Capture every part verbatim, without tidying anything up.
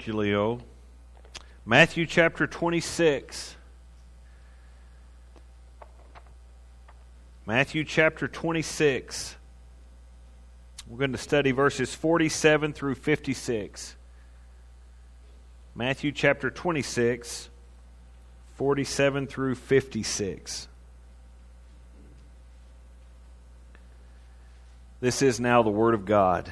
Thank you, Leo. Matthew chapter twenty-six. Matthew chapter twenty-six. We're going to study verses forty-seven through fifty-six. Matthew chapter twenty-six, forty-seven through fifty-six. This is now the word of God.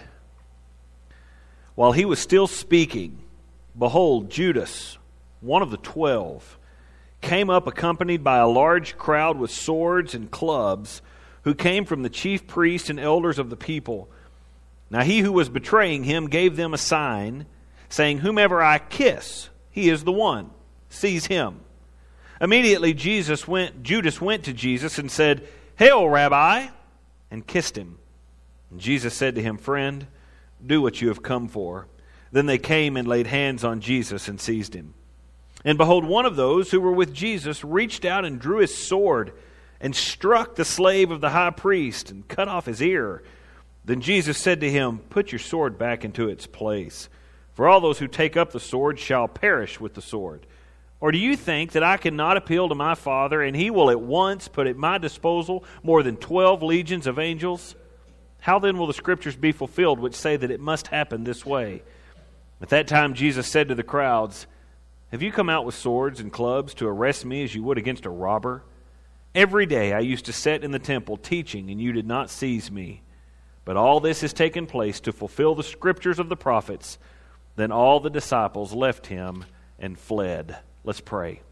While he was still speaking, behold, Judas, one of the twelve, came up accompanied by a large crowd with swords and clubs, who came from the chief priests and elders of the people. Now he who was betraying him gave them a sign, saying, "Whomever I kiss, he is the one. Seize him." Immediately Jesus went, Judas went to Jesus and said, "Hail, Rabbi," and kissed him. And Jesus said to him, "Friend, do what you have come for." Then they came and laid hands on Jesus and seized him. And behold, one of those who were with Jesus reached out and drew his sword and struck the slave of the high priest and cut off his ear. Then Jesus said to him, "Put your sword back into its place, for all those who take up the sword shall perish with the sword. Or do you think that I cannot appeal to my Father, and he will at once put at my disposal more than twelve legions of angels? How then will the Scriptures be fulfilled which say that it must happen this way?" At that time Jesus said to the crowds, "Have you come out with swords and clubs to arrest me as you would against a robber? Every day I used to sit in the temple teaching, and you did not seize me. But all this has taken place to fulfill the Scriptures of the prophets." Then all the disciples left him and fled. Let's pray.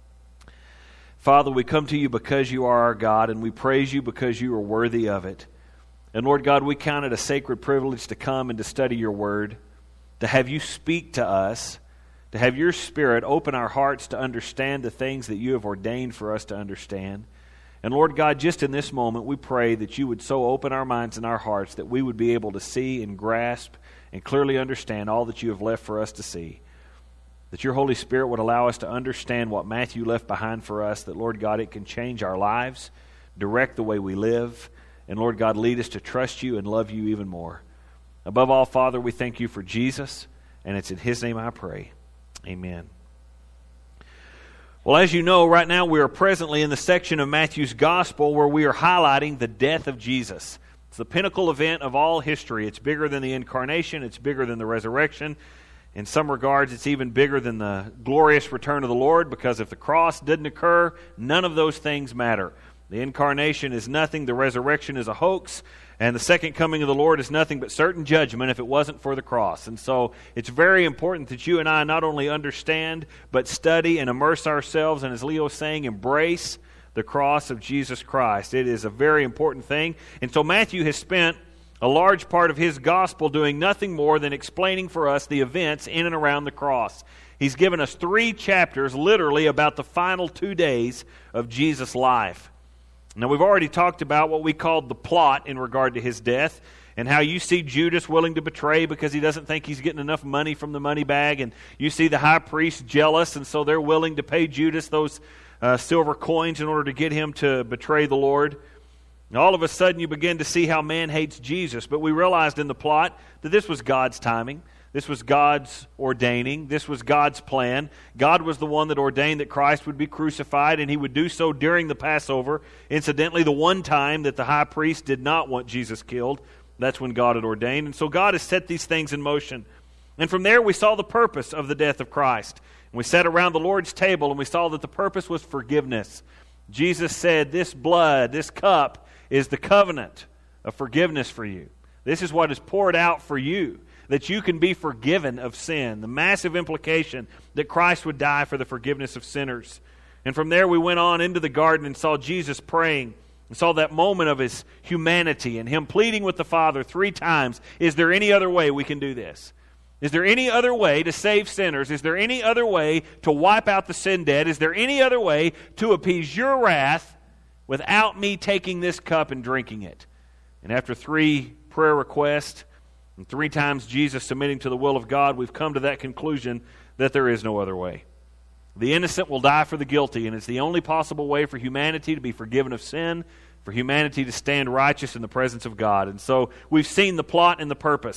Father, we come to you because you are our God, and we praise you because you are worthy of it. And Lord God, we count it a sacred privilege to come and to study your word, to have you speak to us, to have your Spirit open our hearts to understand the things that you have ordained for us to understand. And Lord God, just in this moment, we pray that you would so open our minds and our hearts that we would be able to see and grasp and clearly understand all that you have left for us to see. That your Holy Spirit would allow us to understand what Matthew left behind for us, that, Lord God, it can change our lives, direct the way we live, and, Lord God, lead us to trust you and love you even more. Above all, Father, we thank you for Jesus, and it's in his name I pray. Amen. Well, as you know, right now we are presently in the section of Matthew's Gospel where we are highlighting the death of Jesus. It's the pinnacle event of all history. It's bigger than the incarnation. It's bigger than the resurrection. In some regards, it's even bigger than the glorious return of the Lord, because if the cross didn't occur, none of those things matter. The incarnation is nothing, the resurrection is a hoax, and the second coming of the Lord is nothing but certain judgment if it wasn't for the cross. And so it's very important that you and I not only understand, but study and immerse ourselves, and as Leo is saying, embrace the cross of Jesus Christ. It is a very important thing. And so Matthew has spent a large part of his gospel doing nothing more than explaining for us the events in and around the cross. He's given us three chapters literally about the final two days of Jesus' life. Now, we've already talked about what we called the plot in regard to his death, and how you see Judas willing to betray because he doesn't think he's getting enough money from the money bag, and you see the high priest jealous, and so they're willing to pay Judas those uh, silver coins in order to get him to betray the Lord. And all of a sudden you begin to see how man hates Jesus, but we realized in the plot that this was God's timing. This was God's ordaining. This was God's plan. God was the one that ordained that Christ would be crucified, and he would do so during the Passover. Incidentally, the one time that the high priest did not want Jesus killed, that's when God had ordained. And so God has set these things in motion. And from there we saw the purpose of the death of Christ. And we sat around the Lord's table and we saw that the purpose was forgiveness. Jesus said, "This blood, this cup, is the covenant of forgiveness for you. This is what is poured out for you, that you can be forgiven of sin." The massive implication that Christ would die for the forgiveness of sinners. And from there we went on into the garden and saw Jesus praying, and saw that moment of his humanity and him pleading with the Father three times, "Is there any other way we can do this? Is there any other way to save sinners? Is there any other way to wipe out the sin debt? Is there any other way to appease your wrath without me taking this cup and drinking it?" And after three prayer requests, and three times Jesus submitting to the will of God, we've come to that conclusion that there is no other way. The innocent will die for the guilty, and it's the only possible way for humanity to be forgiven of sin, for humanity to stand righteous in the presence of God. And so we've seen the plot and the purpose.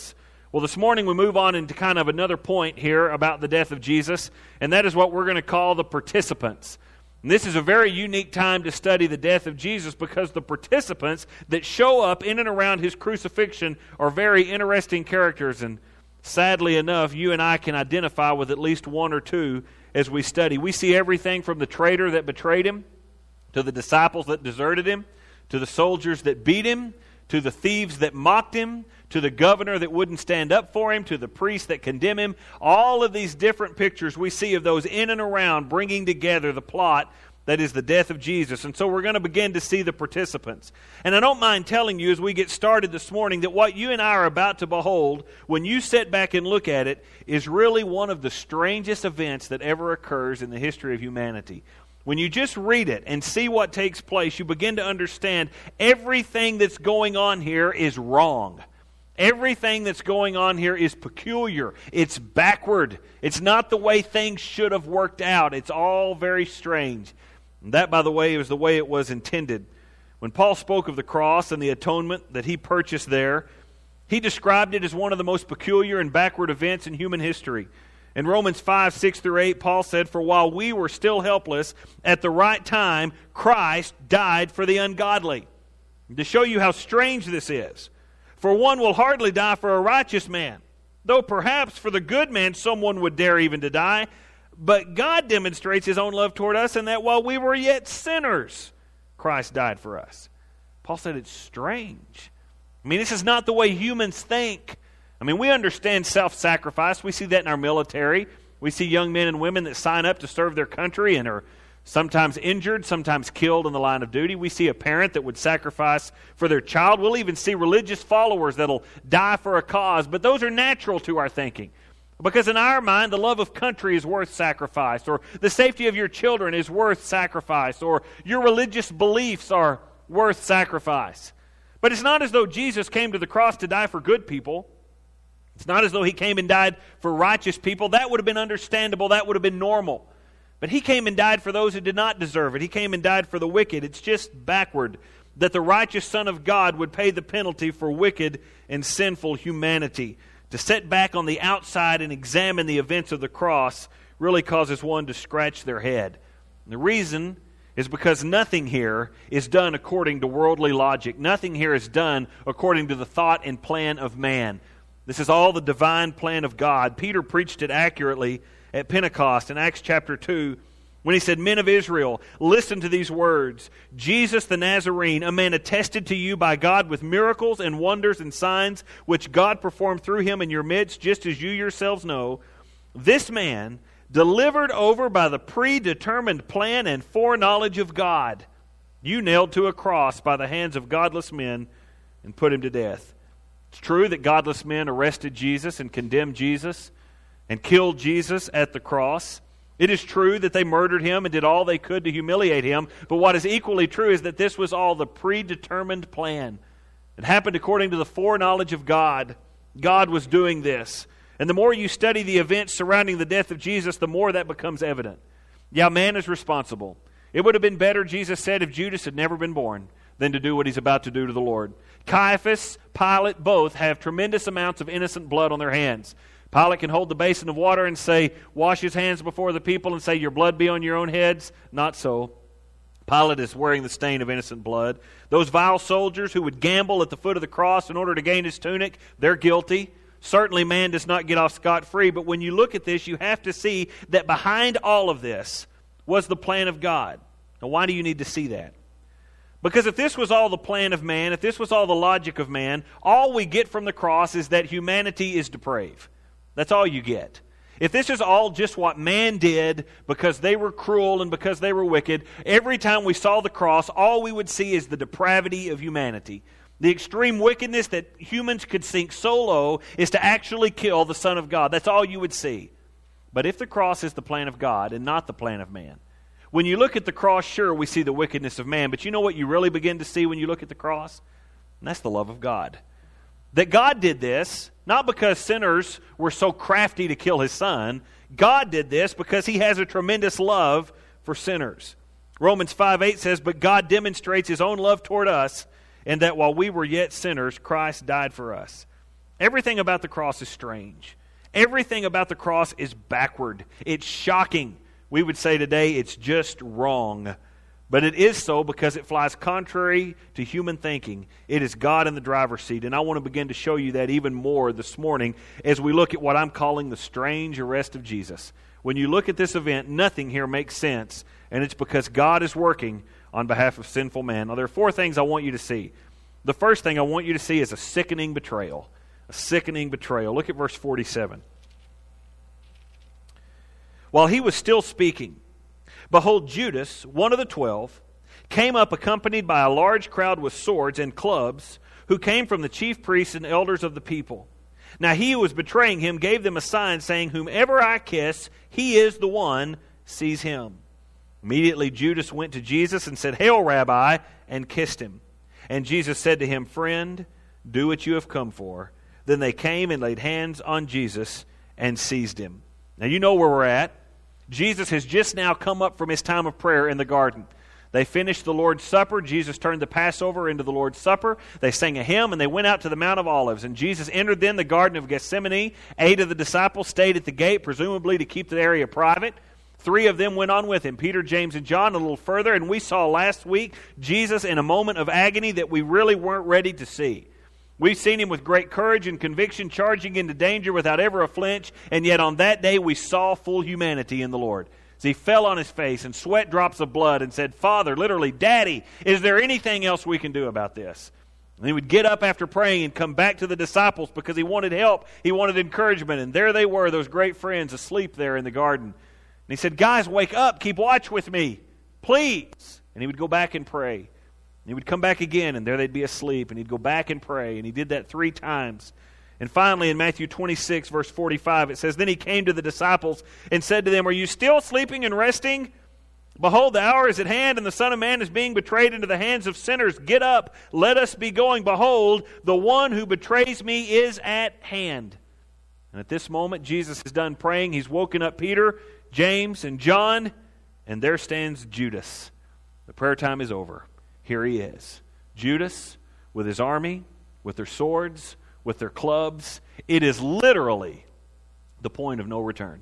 Well, this morning we move on into kind of another point here about the death of Jesus, and that is what we're going to call the participants. And this is a very unique time to study the death of Jesus because the participants that show up in and around his crucifixion are very interesting characters, and sadly enough, you and I can identify with at least one or two as we study. We see everything from the traitor that betrayed him, to the disciples that deserted him, to the soldiers that beat him, to the thieves that mocked him, to the governor that wouldn't stand up for him, to the priests that condemn him. All of these different pictures we see of those in and around bringing together the plot that is the death of Jesus. And so we're going to begin to see the participants. And I don't mind telling you as we get started this morning that what you and I are about to behold, when you sit back and look at it, is really one of the strangest events that ever occurs in the history of humanity. When you just read it and see what takes place, you begin to understand everything that's going on here is wrong. Everything that's going on here is peculiar. It's backward. It's not the way things should have worked out. It's all very strange. And that, by the way, was the way it was intended. When Paul spoke of the cross and the atonement that he purchased there, he described it as one of the most peculiar and backward events in human history. In Romans five, six through eight, Paul said, "For while we were still helpless, at the right time, Christ died for the ungodly." And to show you how strange this is, for one will hardly die for a righteous man, though perhaps for the good man someone would dare even to die. But God demonstrates his own love toward us in that while we were yet sinners, Christ died for us. Paul said it's strange. I mean, this is not the way humans think. I mean, we understand self-sacrifice. We see that in our military. We see young men and women that sign up to serve their country and are sometimes injured, sometimes killed in the line of duty. We see a parent that would sacrifice for their child. We'll even see religious followers that'll die for a cause. But those are natural to our thinking. Because in our mind, the love of country is worth sacrifice, or the safety of your children is worth sacrifice, or your religious beliefs are worth sacrifice. But it's not as though Jesus came to the cross to die for good people. It's not as though he came and died for righteous people. That would have been understandable. That would have been normal. But he came and died for those who did not deserve it. He came and died for the wicked. It's just backward that the righteous Son of God would pay the penalty for wicked and sinful humanity. To sit back on the outside and examine the events of the cross really causes one to scratch their head. And the reason is because nothing here is done according to worldly logic. Nothing here is done according to the thought and plan of man. This is all the divine plan of God. Peter preached it accurately at Pentecost in Acts chapter two when he said, "Men of Israel, listen to these words. Jesus the Nazarene, a man attested to you by God with miracles and wonders and signs, which God performed through him in your midst, just as you yourselves know. This man, delivered over by the predetermined plan and foreknowledge of God, you nailed to a cross by the hands of godless men and put him to death." It's true that godless men arrested Jesus and condemned Jesus and killed Jesus at the cross. It is true that they murdered him and did all they could to humiliate him. But what is equally true is that this was all the predetermined plan. It happened according to the foreknowledge of God. God was doing this. And the more you study the events surrounding the death of Jesus, the more that becomes evident. Yeah, man is responsible. It would have been better, Jesus said, if Judas had never been born than to do what he's about to do to the Lord. Caiaphas, Pilate, both have tremendous amounts of innocent blood on their hands. Pilate can hold the basin of water and say, "Wash his hands before the people," and say, "Your blood be on your own heads." Not so. Pilate is wearing the stain of innocent blood. Those vile soldiers who would gamble at the foot of the cross in order to gain his tunic, they're guilty. Certainly man does not get off scot-free, but when you look at this, you have to see that behind all of this was the plan of God. Now, why do you need to see that? Because if this was all the plan of man, if this was all the logic of man, all we get from the cross is that humanity is depraved. That's all you get. If this is all just what man did because they were cruel and because they were wicked, every time we saw the cross, all we would see is the depravity of humanity. The extreme wickedness that humans could sink so low is to actually kill the Son of God. That's all you would see. But if the cross is the plan of God and not the plan of man, when you look at the cross, sure, we see the wickedness of man, but you know what you really begin to see when you look at the cross? And that's the love of God. That God did this, not because sinners were so crafty to kill his Son. God did this because he has a tremendous love for sinners. Romans five eight says, "But God demonstrates his own love toward us, in that while we were yet sinners, Christ died for us." Everything about the cross is strange. Everything about the cross is backward. It's shocking. We would say today it's just wrong. But it is so because it flies contrary to human thinking. It is God in the driver's seat. And I want to begin to show you that even more this morning as we look at what I'm calling the strange arrest of Jesus. When you look at this event, nothing here makes sense. And it's because God is working on behalf of sinful man. Now, there are four things I want you to see. The first thing I want you to see is a sickening betrayal. A sickening betrayal. Look at verse forty-seven. While he was still speaking, behold, Judas, one of the twelve, came up accompanied by a large crowd with swords and clubs, who came from the chief priests and elders of the people. Now he who was betraying him gave them a sign, saying, whomever I kiss, he is the one, seize him. Immediately Judas went to Jesus and said, Hail, Rabbi, and kissed him. And Jesus said to him, Friend, do what you have come for. Then they came and laid hands on Jesus and seized him. Now you know where we're at. Jesus has just now come up from his time of prayer in the garden. They finished the Lord's Supper. Jesus turned the Passover into the Lord's Supper. They sang a hymn and they went out to the Mount of Olives. And Jesus entered then the Garden of Gethsemane. Eight of the disciples stayed at the gate, presumably to keep the area private. Three of them went on with him, Peter, James, and John, a little further. And we saw last week Jesus in a moment of agony that we really weren't ready to see. We've seen him with great courage and conviction, charging into danger without ever a flinch, and yet on that day we saw full humanity in the Lord. As he fell on his face and sweat drops of blood and said, Father, literally, Daddy, is there anything else we can do about this? And he would get up after praying and come back to the disciples because he wanted help, he wanted encouragement, and there they were, those great friends, asleep there in the garden. And he said, guys, wake up, keep watch with me, please. And he would go back and pray. He would come back again, and there they'd be asleep, and he'd go back and pray, and he did that three times. And finally, in Matthew twenty-six, verse forty-five, it says, Then he came to the disciples and said to them, Are you still sleeping and resting? Behold, the hour is at hand, and the Son of Man is being betrayed into the hands of sinners. Get up, let us be going. Behold, the one who betrays me is at hand. And at this moment, Jesus is done praying. He's woken up Peter, James, and John, and there stands Judas. The prayer time is over. Here he is. Judas with his army, with their swords, with their clubs. It is literally the point of no return.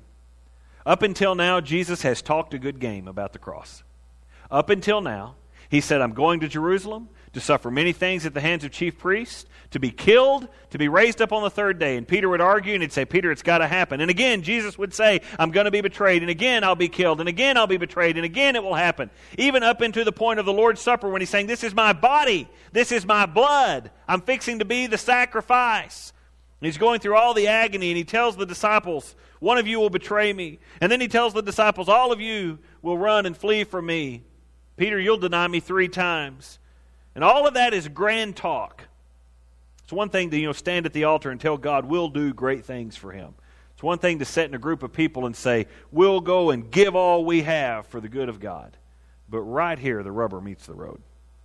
Up until now, Jesus has talked a good game about the cross. Up until now, he said, I'm going to Jerusalem to suffer many things at the hands of chief priests, to be killed, to be raised up on the third day. And Peter would argue, and he'd say, Peter, it's got to happen. And again, Jesus would say, I'm going to be betrayed. And again, I'll be killed. And again, I'll be betrayed. And again, it will happen. Even up into the point of the Lord's Supper when he's saying, this is my body. This is my blood. I'm fixing to be the sacrifice. And he's going through all the agony, and he tells the disciples, one of you will betray me. And then he tells the disciples, all of you will run and flee from me. Peter, you'll deny me three times. And all of that is grand talk. It's one thing to, you know, stand at the altar and tell God we'll do great things for him. It's one thing to sit in a group of people and say, we'll go and give all we have for the good of God. But right here, the rubber meets the road.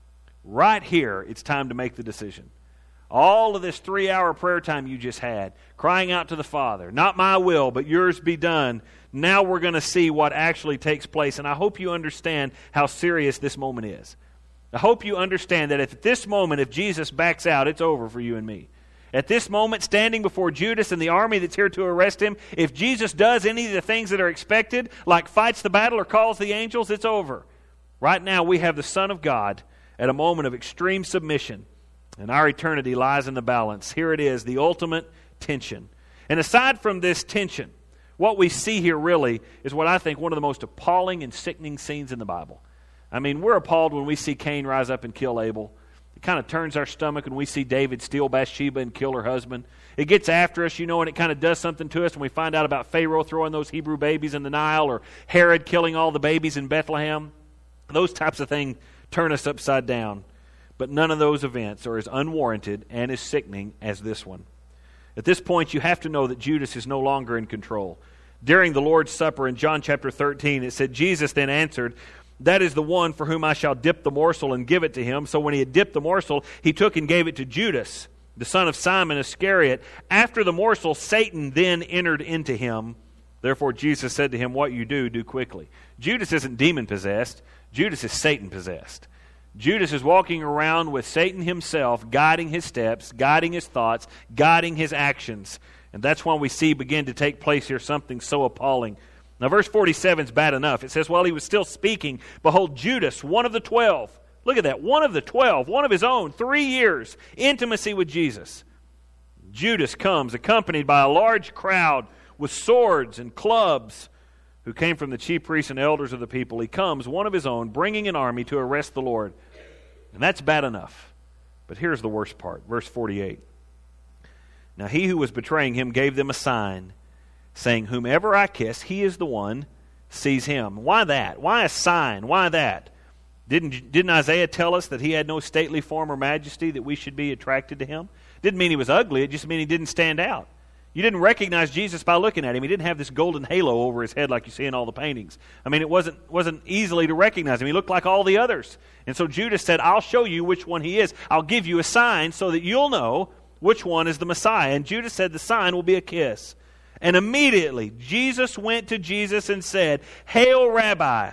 Right here, it's time to make the decision. All of this three-hour prayer time you just had, crying out to the Father, not my will, but yours be done. Now we're going to see what actually takes place. And I hope you understand how serious this moment is. I hope you understand that if at this moment, if Jesus backs out, it's over for you and me. At this moment, standing before Judas and the army that's here to arrest him, if Jesus does any of the things that are expected, like fights the battle or calls the angels, it's over. Right now, we have the Son of God at a moment of extreme submission, and our eternity lies in the balance. Here it is, the ultimate tension. And aside from this tension, what we see here really is what I think one of the most appalling and sickening scenes in the Bible. I mean, we're appalled when we see Cain rise up and kill Abel. It kind of turns our stomach when we see David steal Bathsheba and kill her husband. It gets after us, you know, and it kind of does something to us when we find out about Pharaoh throwing those Hebrew babies in the Nile or Herod killing all the babies in Bethlehem. Those types of things turn us upside down. But none of those events are as unwarranted and as sickening as this one. At this point, you have to know that Judas is no longer in control. During the Lord's Supper in John chapter thirteen, it said, Jesus then answered, that is the one for whom I shall dip the morsel and give it to him. So when he had dipped the morsel, he took and gave it to Judas, the son of Simon Iscariot. After the morsel, Satan then entered into him. Therefore Jesus said to him, what you do, do quickly. Judas isn't demon-possessed. Judas is Satan-possessed. Judas is walking around with Satan himself, guiding his steps, guiding his thoughts, guiding his actions. And that's when we see begin to take place here something so appalling. Now, verse forty-seven is bad enough. It says, while he was still speaking, behold, Judas, one of the twelve. Look at that, one of the twelve, one of his own, three years, intimacy with Jesus. Judas comes, accompanied by a large crowd with swords and clubs, who came from the chief priests and elders of the people. He comes, one of his own, bringing an army to arrest the Lord. And that's bad enough. But here's the worst part, verse forty-eight. Now he who was betraying him gave them a sign, saying, whomever I kiss, he is the one, seize him. Why that? Why a sign? Why that? Didn't, didn't Isaiah tell us that he had no stately form or majesty, that we should be attracted to him? Didn't mean he was ugly, it just meant he didn't stand out. You didn't recognize Jesus by looking at him. He didn't have this golden halo over his head like you see in all the paintings. I mean, it wasn't wasn't easily to recognize him. He looked like all the others. And so Judas said, I'll show you which one he is. I'll give you a sign so that you'll know which one is the Messiah. And Judas said the sign will be a kiss. And immediately Jesus went to Jesus and said, Hail, Rabbi,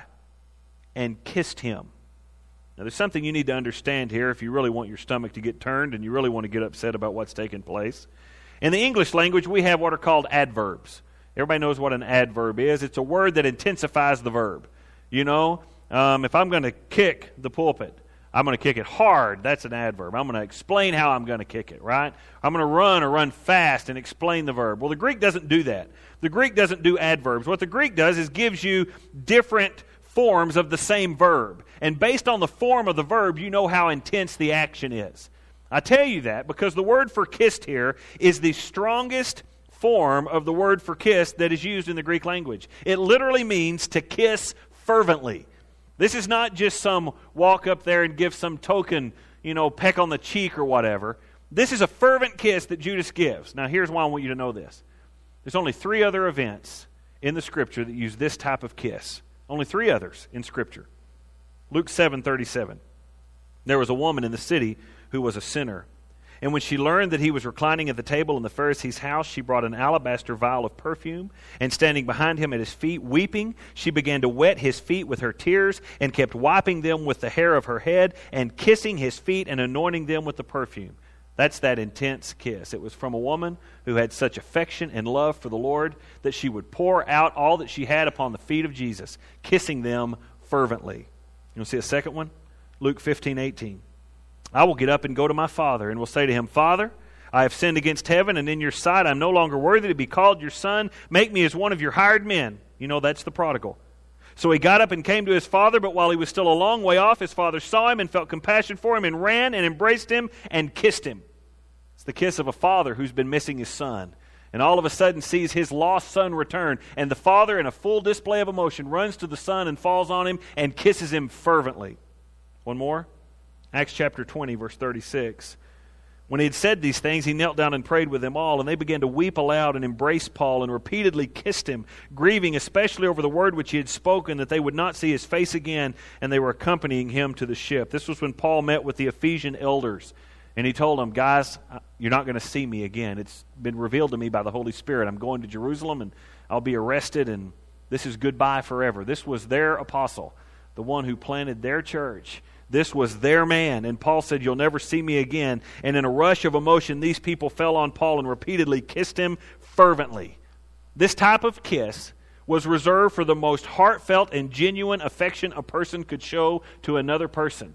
and kissed him. Now, there's something you need to understand here if you really want your stomach to get turned and you really want to get upset about what's taking place. In the English language, we have what are called adverbs. Everybody knows what an adverb is. It's a word that intensifies the verb. You know, um, if I'm going to kick the pulpit, I'm going to kick it hard. That's an adverb. I'm going to explain how I'm going to kick it, right? I'm going to run or run fast and explain the verb. Well, the Greek doesn't do that. The Greek doesn't do adverbs. What the Greek does is gives you different forms of the same verb. And based on the form of the verb, you know how intense the action is. I tell you that because the word for kissed here is the strongest form of the word for kiss that is used in the Greek language. It literally means to kiss fervently. This is not just some walk up there and give some token, you know, peck on the cheek or whatever. This is a fervent kiss that Judas gives. Now, here's why I want you to know this. There's only three other events in the Scripture that use this type of kiss. Only three others in Scripture. Luke seven thirty-seven. There was a woman in the city who was a sinner. And when she learned that he was reclining at the table in the Pharisee's house, she brought an alabaster vial of perfume, and standing behind him at his feet, weeping, she began to wet his feet with her tears, and kept wiping them with the hair of her head, and kissing his feet and anointing them with the perfume. That's that intense kiss. It was from a woman who had such affection and love for the Lord that she would pour out all that she had upon the feet of Jesus, kissing them fervently. You want to see a second one? Luke fifteen eighteen. I will get up and go to my father, and will say to him, Father, I have sinned against heaven, and in your sight I am no longer worthy to be called your son. Make me as one of your hired men. You know, that's the prodigal. So he got up and came to his father, but while he was still a long way off, his father saw him and felt compassion for him, and ran and embraced him and kissed him. It's the kiss of a father who's been missing his son, and all of a sudden sees his lost son return, and the father, in a full display of emotion, runs to the son and falls on him and kisses him fervently. One more. Acts chapter twenty, verse thirty-six. When he had said these things, he knelt down and prayed with them all, and they began to weep aloud and embrace Paul and repeatedly kissed him, grieving especially over the word which he had spoken, that they would not see his face again, and they were accompanying him to the ship. This was when Paul met with the Ephesian elders, and he told them, guys, you're not going to see me again. It's been revealed to me by the Holy Spirit. I'm going to Jerusalem, and I'll be arrested, and this is goodbye forever. This was their apostle, the one who planted their church. This was their man. And Paul said, you'll never see me again. And in a rush of emotion, these people fell on Paul and repeatedly kissed him fervently. This type of kiss was reserved for the most heartfelt and genuine affection a person could show to another person.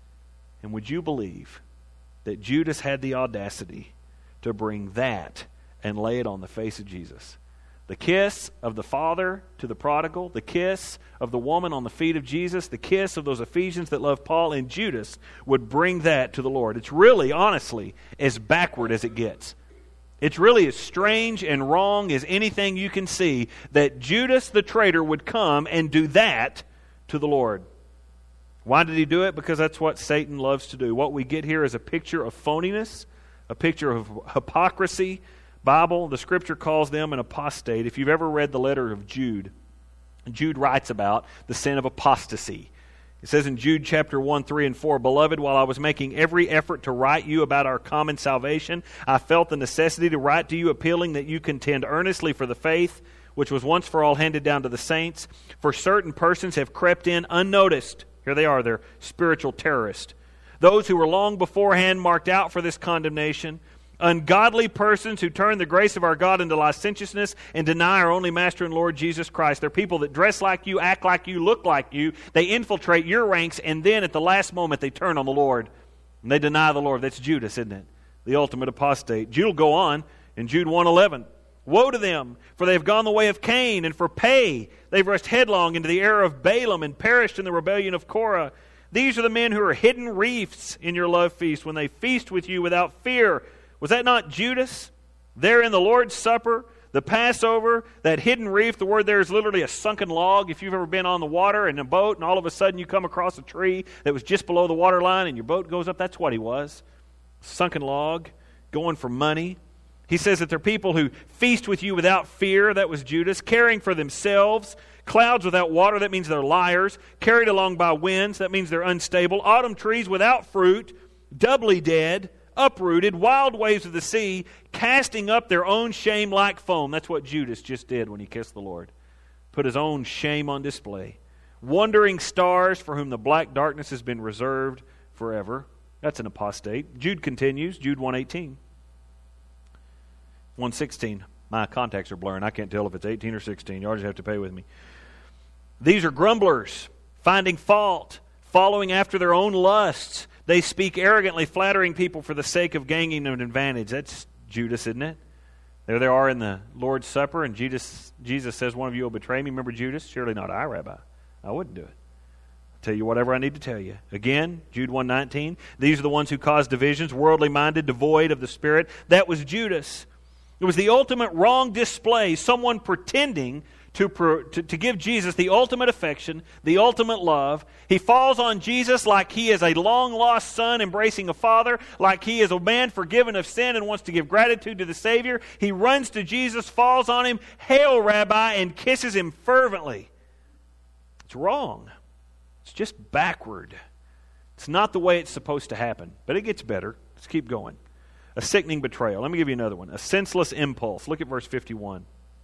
And would you believe that Judas had the audacity to bring that and lay it on the face of Jesus? The kiss of the father to the prodigal, the kiss of the woman on the feet of Jesus, the kiss of those Ephesians that loved Paul, and Judas would bring that to the Lord. It's really, honestly, as backward as it gets. It's really as strange and wrong as anything you can see that Judas the traitor would come and do that to the Lord. Why did he do it? Because that's what Satan loves to do. What we get here is a picture of phoniness, a picture of hypocrisy. Bible, the Scripture calls them an apostate. If you've ever read the letter of Jude, Jude writes about the sin of apostasy. It says in Jude chapter one, three, and four, Beloved, while I was making every effort to write you about our common salvation, I felt the necessity to write to you appealing that you contend earnestly for the faith which was once for all handed down to the saints. For certain persons have crept in unnoticed Here they are, they're spiritual terrorists. Those who were long beforehand marked out for this condemnation. Ungodly persons who turn the grace of our God into licentiousness and deny our only Master and Lord Jesus Christ. They're people that dress like you, act like you, look like you. They infiltrate your ranks, and then at the last moment they turn on the Lord. And they deny the Lord. That's Judas, isn't it? The ultimate apostate. Jude will go on in Jude one eleven. Woe to them, for they have gone the way of Cain, and for pay they've rushed headlong into the error of Balaam and perished in the rebellion of Korah. These are the men who are hidden reefs in your love feast when they feast with you without fear. Was that not Judas? There in the Lord's Supper, the Passover, that hidden reef, the word there is literally a sunken log. If you've ever been on the water in a boat and all of a sudden you come across a tree that was just below the water line and your boat goes up, that's what he was. Sunken log, going for money. He says that they're people who feast with you without fear, that was Judas, caring for themselves. Clouds without water, that means they're liars. Carried along by winds, that means they're unstable. Autumn trees without fruit, doubly dead. Uprooted, wild waves of the sea, casting up their own shame like foam. That's what Judas just did when he kissed the Lord. Put his own shame on display. Wandering stars for whom the black darkness has been reserved forever. That's an apostate. Jude continues, Jude one eighteen. one sixteen. My contacts are blurring. I can't tell if it's eighteen or sixteen. Y'all just have to pay with me. These are grumblers, finding fault, following after their own lusts. They speak arrogantly, flattering people for the sake of gaining an advantage. That's Judas, isn't it? There they are in the Lord's Supper, and Jesus, Jesus says, one of you will betray me. Remember Judas? Surely not I, Rabbi. I wouldn't do it. I'll tell you whatever I need to tell you. Again, Jude one nineteen. These are the ones who cause divisions, worldly minded, devoid of the Spirit. That was Judas. It was the ultimate wrong display, someone pretending To, to, to give Jesus the ultimate affection, the ultimate love. He falls on Jesus like he is a long-lost son embracing a father, like he is a man forgiven of sin and wants to give gratitude to the Savior. He runs to Jesus, falls on him, "Hail, Rabbi," and kisses him fervently. It's wrong. It's just backward. It's not the way it's supposed to happen, but it gets better. Let's keep going. A sickening betrayal. Let me give you another one. A senseless impulse. Look at verse fifty-one.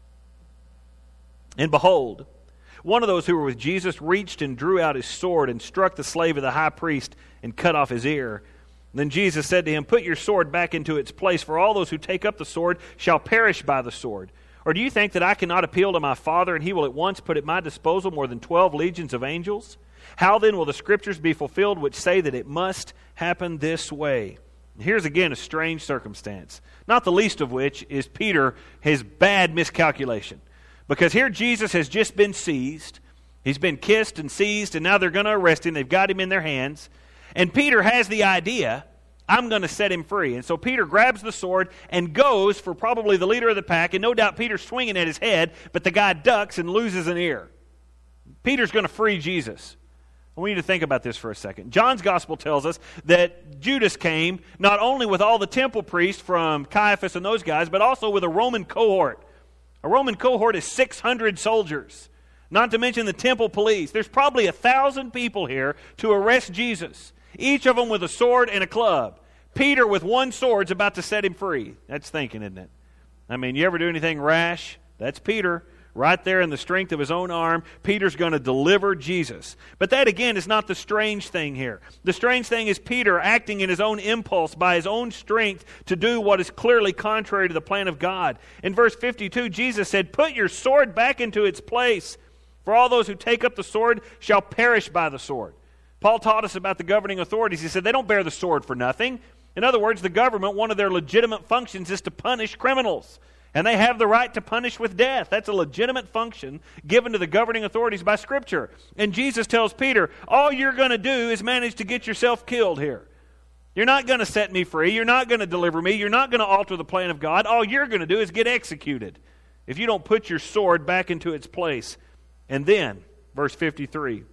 And behold, one of those who were with Jesus reached and drew out his sword and struck the slave of the high priest and cut off his ear. Then Jesus said to him, "Put your sword back into its place, for all those who take up the sword shall perish by the sword. Or do you think that I cannot appeal to my Father, and he will at once put at my disposal more than twelve legions of angels? How then will the Scriptures be fulfilled which say that it must happen this way?" Here's again a strange circumstance, not the least of which is Peter, his bad miscalculation. Because here Jesus has just been seized. He's been kissed and seized, and now they're going to arrest him. They've got him in their hands. And Peter has the idea, I'm going to set him free. And so Peter grabs the sword and goes for probably the leader of the pack, and no doubt Peter's swinging at his head, but the guy ducks and loses an ear. Peter's going to free Jesus. I want you to think about this for a second. John's Gospel tells us that Judas came not only with all the temple priests from Caiaphas and those guys, but also with a Roman cohort. A Roman cohort is six hundred soldiers, not to mention the temple police. There's probably a thousand people here to arrest Jesus, each of them with a sword and a club. Peter with one sword's about to set him free. That's thinking, isn't it? I mean, you ever do anything rash? That's Peter. Right there in the strength of his own arm, Peter's going to deliver Jesus. But that, again, is not the strange thing here. The strange thing is Peter acting in his own impulse, by his own strength, to do what is clearly contrary to the plan of God. In verse fifty-two, Jesus said, "Put your sword back into its place, for all those who take up the sword shall perish by the sword." Paul taught us about the governing authorities. He said they don't bear the sword for nothing. In other words, the government, one of their legitimate functions is to punish criminals. And they have the right to punish with death. That's a legitimate function given to the governing authorities by Scripture. And Jesus tells Peter, all you're going to do is manage to get yourself killed here. You're not going to set me free. You're not going to deliver me. You're not going to alter the plan of God. All you're going to do is get executed if you don't put your sword back into its place. And then, verse fifty-three,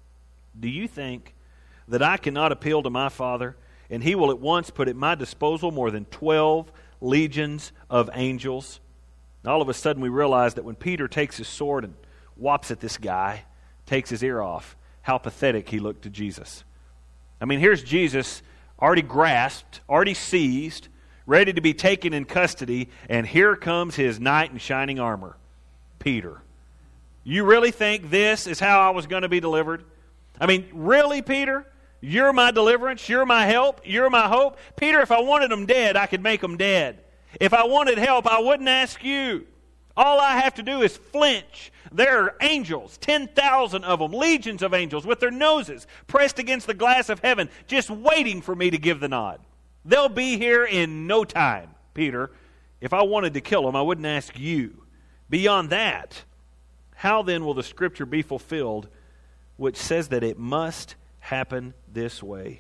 do you think that I cannot appeal to my Father, and he will at once put at my disposal more than twelve legions of angels? And all of a sudden we realize that when Peter takes his sword and whops at this guy, takes his ear off, how pathetic he looked to Jesus. I mean, here's Jesus already grasped, already seized, ready to be taken in custody, and here comes his knight in shining armor, Peter. You really think this is how I was going to be delivered? I mean, really, Peter? You're my deliverance. You're my help. You're my hope. Peter, if I wanted them dead, I could make them dead. If I wanted help, I wouldn't ask you. All I have to do is flinch. There are angels, ten thousand of them, legions of angels, with their noses pressed against the glass of heaven, just waiting for me to give the nod. They'll be here in no time, Peter. If I wanted to kill them, I wouldn't ask you. Beyond that, how then will the Scripture be fulfilled, which says that it must happen this way?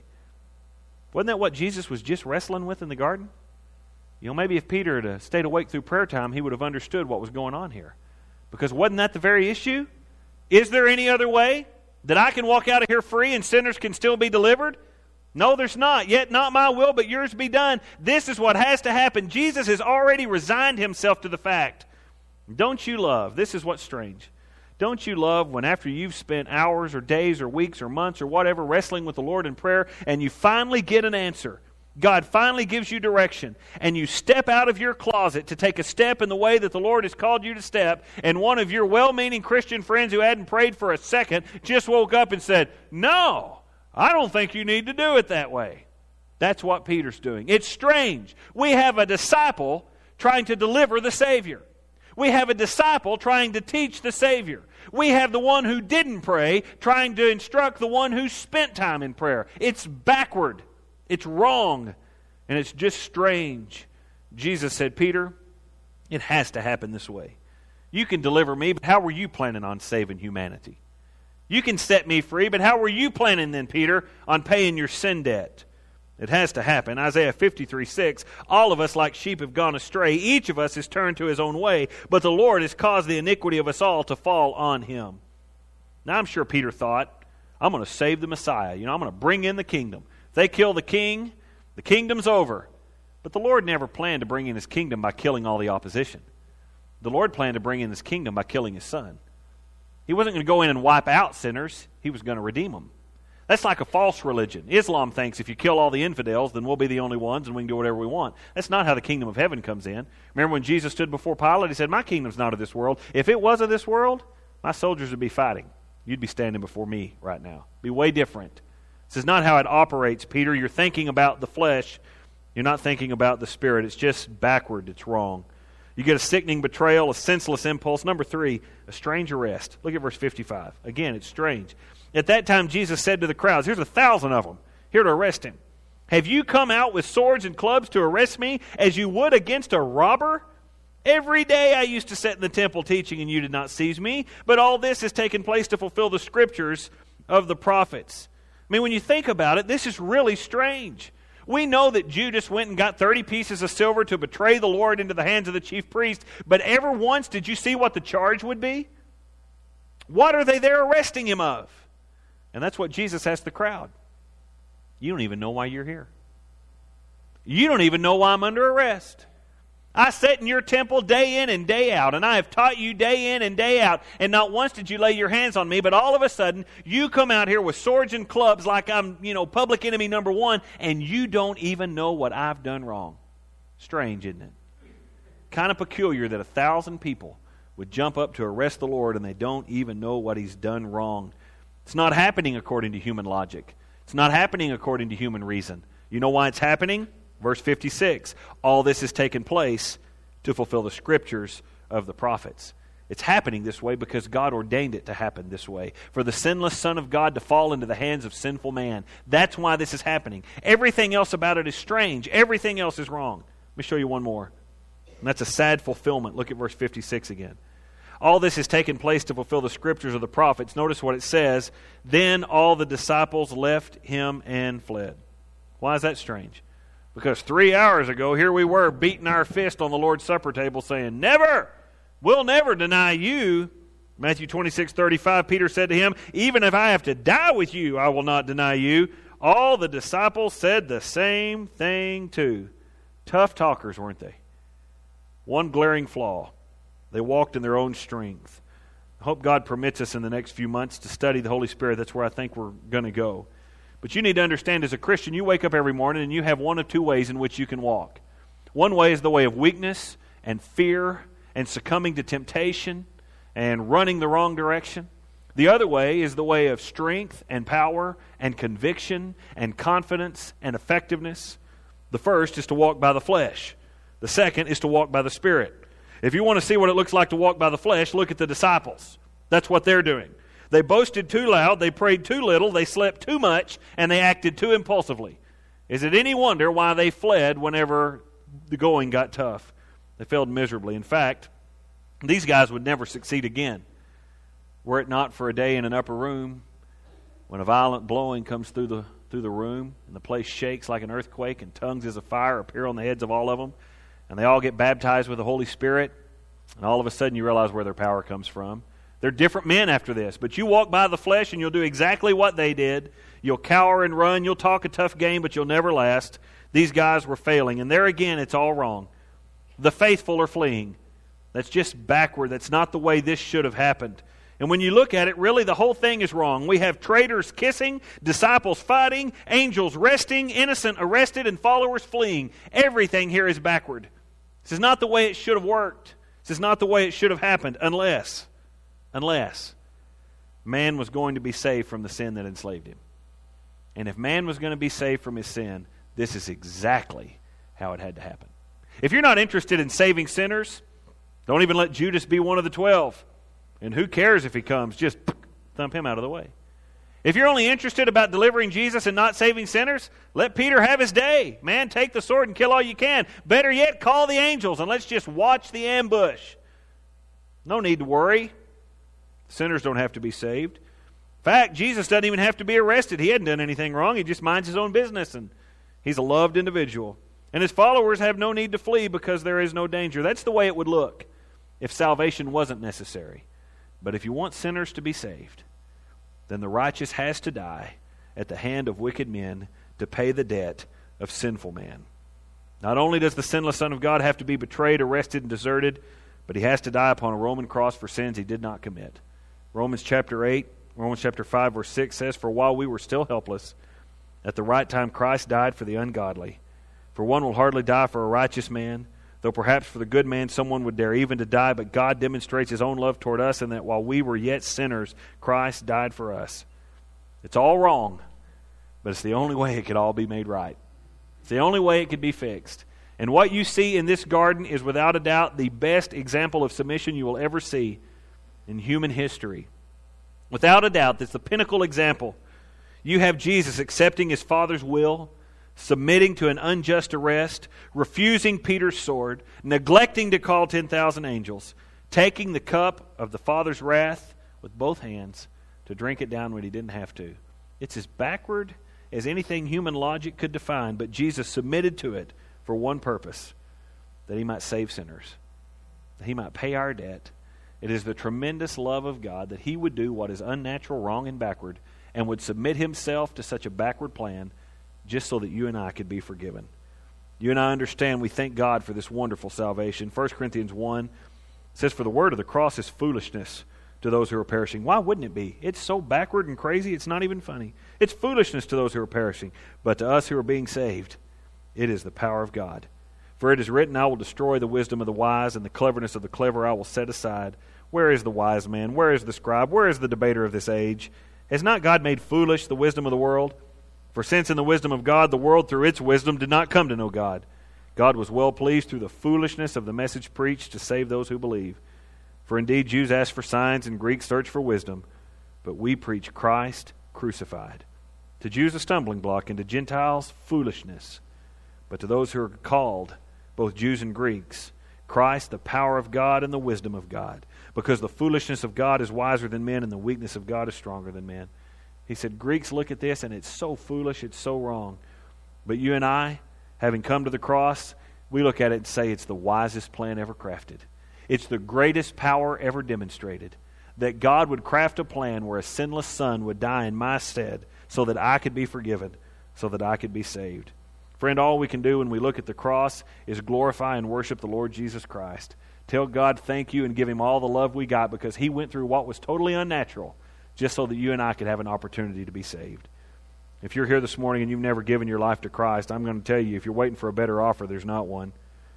Wasn't that what Jesus was just wrestling with in the garden? You know, maybe if Peter had stayed awake through prayer time, he would have understood what was going on here. Because wasn't that the very issue? Is there any other way that I can walk out of here free and sinners can still be delivered? No, there's not. Yet not my will, but yours be done. This is what has to happen. Jesus has already resigned himself to the fact. Don't you love, this is what's strange, don't you love when after you've spent hours or days or weeks or months or whatever wrestling with the Lord in prayer and you finally get an answer, God finally gives you direction, and you step out of your closet to take a step in the way that the Lord has called you to step, and one of your well-meaning Christian friends who hadn't prayed for a second just woke up and said, no, I don't think you need to do it that way. That's what Peter's doing. It's strange. We have a disciple trying to deliver the Savior. We have a disciple trying to teach the Savior. We have the one who didn't pray trying to instruct the one who spent time in prayer. It's backward. It's wrong, and it's just strange. Jesus said, Peter, it has to happen this way. You can deliver me, but how were you planning on saving humanity? You can set me free, but how were you planning then, Peter, on paying your sin debt? It has to happen. Isaiah fifty-three six, all of us like sheep have gone astray. Each of us has turned to his own way, but the Lord has caused the iniquity of us all to fall on him. Now I'm sure Peter thought, I'm going to save the Messiah. You know, I'm going to bring in the kingdom. They kill the king, the kingdom's over. But the Lord never planned to bring in his kingdom by killing all the opposition. The Lord planned to bring in his kingdom by killing his Son. He wasn't going to go in and wipe out sinners. He was going to redeem them. That's like a false religion. Islam thinks if you kill all the infidels, then we'll be the only ones and we can do whatever we want. That's not how the kingdom of heaven comes in. Remember when Jesus stood before Pilate, he said, my kingdom's not of this world. If it was of this world, my soldiers would be fighting. You'd be standing before me right now. It'd be way different. This is not how it operates, Peter. You're thinking about the flesh. You're not thinking about the Spirit. It's just backward. It's wrong. You get a sickening betrayal, a senseless impulse. Number three, a strange arrest. Look at verse fifty-five. Again, it's strange. At that time, Jesus said to the crowds, here's a thousand of them here to arrest him. Have you come out with swords and clubs to arrest me as you would against a robber? Every day I used to sit in the temple teaching and you did not seize me. But all this has taken place to fulfill the scriptures of the prophets. I mean, when you think about it, this is really strange. We know that Judas went and got thirty pieces of silver to betray the Lord into the hands of the chief priest, but ever once did you see what the charge would be? What are they there arresting him of? And that's what Jesus asked the crowd. You don't even know why you're here. You don't even know why I'm under arrest. I sat in your temple day in and day out, and I have taught you day in and day out, and not once did you lay your hands on me, but all of a sudden, you come out here with swords and clubs like I'm, you know, public enemy number one, and you don't even know what I've done wrong. Strange, isn't it? Kind of peculiar that a thousand people would jump up to arrest the Lord, and they don't even know what he's done wrong. It's not happening according to human logic. It's not happening according to human reason. You know why it's happening? Verse fifty-six, all this has taken place to fulfill the scriptures of the prophets. It's happening this way because God ordained it to happen this way. For the sinless Son of God to fall into the hands of sinful man. That's why this is happening. Everything else about it is strange. Everything else is wrong. Let me show you one more. And that's a sad fulfillment. Look at verse fifty-six again. All this has taken place to fulfill the scriptures of the prophets. Notice what it says. Then all the disciples left him and fled. Why is that strange? Because three hours ago, here we were beating our fist on the Lord's Supper table saying, never, we'll never deny you. Matthew twenty-six thirty-five, Peter said to him, even if I have to die with you, I will not deny you. All the disciples said the same thing too. Tough talkers, weren't they? One glaring flaw. They walked in their own strength. I hope God permits us in the next few months to study the Holy Spirit. That's where I think we're going to go. But you need to understand, as a Christian, you wake up every morning and you have one of two ways in which you can walk. One way is the way of weakness and fear and succumbing to temptation and running the wrong direction. The other way is the way of strength and power and conviction and confidence and effectiveness. The first is to walk by the flesh. The second is to walk by the Spirit. If you want to see what it looks like to walk by the flesh, look at the disciples. That's what they're doing. They boasted too loud, they prayed too little, they slept too much, and they acted too impulsively. Is it any wonder why they fled whenever the going got tough? They failed miserably. In fact, these guys would never succeed again. Were it not for a day in an upper room, when a violent blowing comes through the through the room, and the place shakes like an earthquake, and tongues as of fire appear on the heads of all of them, and they all get baptized with the Holy Spirit, and all of a sudden you realize where their power comes from. They're different men after this, but you walk by the flesh and you'll do exactly what they did. You'll cower and run, you'll talk a tough game, but you'll never last. These guys were failing, and there again, it's all wrong. The faithful are fleeing. That's just backward. That's not the way this should have happened. And when you look at it, really the whole thing is wrong. We have traitors kissing, disciples fighting, angels resting, innocent arrested, and followers fleeing. Everything here is backward. This is not the way it should have worked. This is not the way it should have happened unless, unless man was going to be saved from the sin that enslaved him. And if man was going to be saved from his sin, this is exactly how it had to happen. If you're not interested in saving sinners, don't even let Judas be one of the twelve. And who cares if he comes? Just thump him out of the way. If you're only interested about delivering Jesus and not saving sinners, let Peter have his day. Man, take the sword and kill all you can. Better yet, call the angels and let's just watch the ambush. No need to worry. Sinners don't have to be saved. In fact, Jesus doesn't even have to be arrested. He hadn't done anything wrong. He just minds his own business, and he's a loved individual. And his followers have no need to flee because there is no danger. That's the way it would look if salvation wasn't necessary. But if you want sinners to be saved, then the righteous has to die at the hand of wicked men to pay the debt of sinful man. Not only does the sinless Son of God have to be betrayed, arrested, and deserted, but he has to die upon a Roman cross for sins he did not commit. Romans chapter eight, Romans chapter five, verse six says, "For while we were still helpless, at the right time Christ died for the ungodly. For one will hardly die for a righteous man, though perhaps for the good man someone would dare even to die, but God demonstrates his own love toward us in that while we were yet sinners, Christ died for us." It's all wrong, but it's the only way it could all be made right. It's the only way it could be fixed. And what you see in this garden is without a doubt the best example of submission you will ever see in human history. Without a doubt, that's the pinnacle example. You have Jesus accepting his Father's will, submitting to an unjust arrest, refusing Peter's sword, neglecting to call ten thousand angels, taking the cup of the Father's wrath with both hands to drink it down when he didn't have to. It's as backward as anything human logic could define, but Jesus submitted to it for one purpose, that he might save sinners, that he might pay our debt. It is the tremendous love of God that he would do what is unnatural, wrong, and backward, and would submit himself to such a backward plan just so that you and I could be forgiven. You and I understand, we thank God for this wonderful salvation. First Corinthians one says, "For the word of the cross is foolishness to those who are perishing." Why wouldn't it be? It's so backward and crazy, it's not even funny. It's foolishness to those who are perishing, but to us who are being saved, it is the power of God. For it is written, "I will destroy the wisdom of the wise, and the cleverness of the clever I will set aside." Where is the wise man? Where is the scribe? Where is the debater of this age? Has not God made foolish the wisdom of the world? For since in the wisdom of God, the world through its wisdom did not come to know God, God was well pleased through the foolishness of the message preached to save those who believe. For indeed Jews ask for signs and Greeks search for wisdom, but we preach Christ crucified. To Jews a stumbling block, and to Gentiles foolishness. But to those who are called, both Jews and Greeks, Christ the power of God and the wisdom of God. Because the foolishness of God is wiser than men, and the weakness of God is stronger than men. He said, Greeks look at this and it's so foolish, it's so wrong. But you and I, having come to the cross, we look at it and say it's the wisest plan ever crafted. It's the greatest power ever demonstrated. That God would craft a plan where a sinless son would die in my stead so that I could be forgiven, so that I could be saved. Friend, all we can do when we look at the cross is glorify and worship the Lord Jesus Christ. Tell God thank you and give him all the love we got, because he went through what was totally unnatural just so that you and I could have an opportunity to be saved. If you're here this morning and you've never given your life to Christ, I'm going to tell you, if you're waiting for a better offer, there's not one.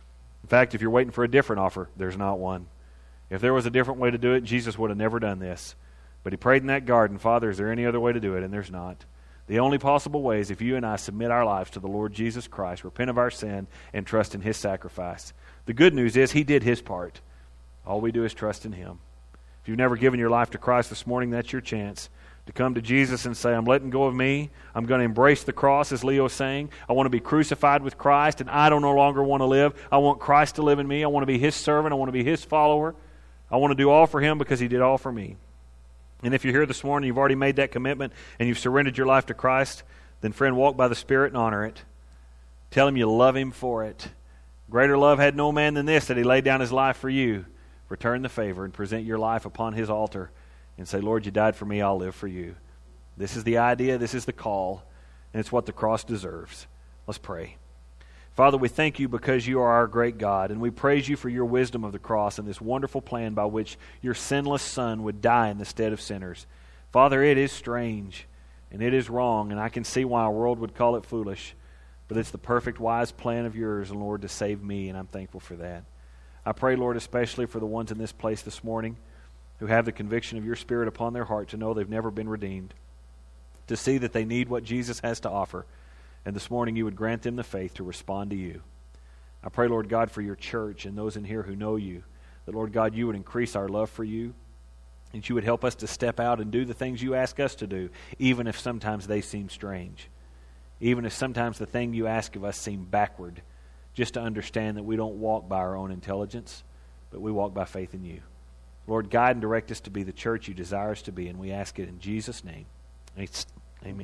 In fact, if you're waiting for a different offer, there's not one. If there was a different way to do it, Jesus would have never done this. But he prayed in that garden, Father, is there any other way to do it? And there's not. The only possible way is if you and I submit our lives to the Lord Jesus Christ, repent of our sin, and trust in his sacrifice. The good news is he did his part. All we do is trust in him. If you've never given your life to Christ this morning, that's your chance to come to Jesus and say, I'm letting go of me. I'm going to embrace the cross, as Leo's saying. I want to be crucified with Christ, and I don't no longer want to live. I want Christ to live in me. I want to be his servant. I want to be his follower. I want to do all for him because he did all for me. And if you're here this morning, you've already made that commitment, and you've surrendered your life to Christ, then friend, walk by the Spirit and honor it. Tell him you love him for it. Greater love had no man than this, that he laid down his life for you. Return the favor and present your life upon his altar and say, Lord, you died for me, I'll live for you. This is the idea, this is the call, and it's what the cross deserves. Let's pray. Father, we thank you because you are our great God, and we praise you for your wisdom of the cross and this wonderful plan by which your sinless Son would die in the stead of sinners. Father, it is strange, and it is wrong, and I can see why our world would call it foolish, but it's the perfect, wise plan of yours, Lord, to save me, and I'm thankful for that. I pray, Lord, especially for the ones in this place this morning who have the conviction of your Spirit upon their heart to know they've never been redeemed, to see that they need what Jesus has to offer, and this morning you would grant them the faith to respond to you. I pray, Lord God, for your church and those in here who know you, that, Lord God, you would increase our love for you, and you would help us to step out and do the things you ask us to do, even if sometimes they seem strange, even if sometimes the thing you ask of us seem backward, just to understand that we don't walk by our own intelligence, but we walk by faith in you. Lord, guide and direct us to be the church you desire us to be, and we ask it in Jesus' name.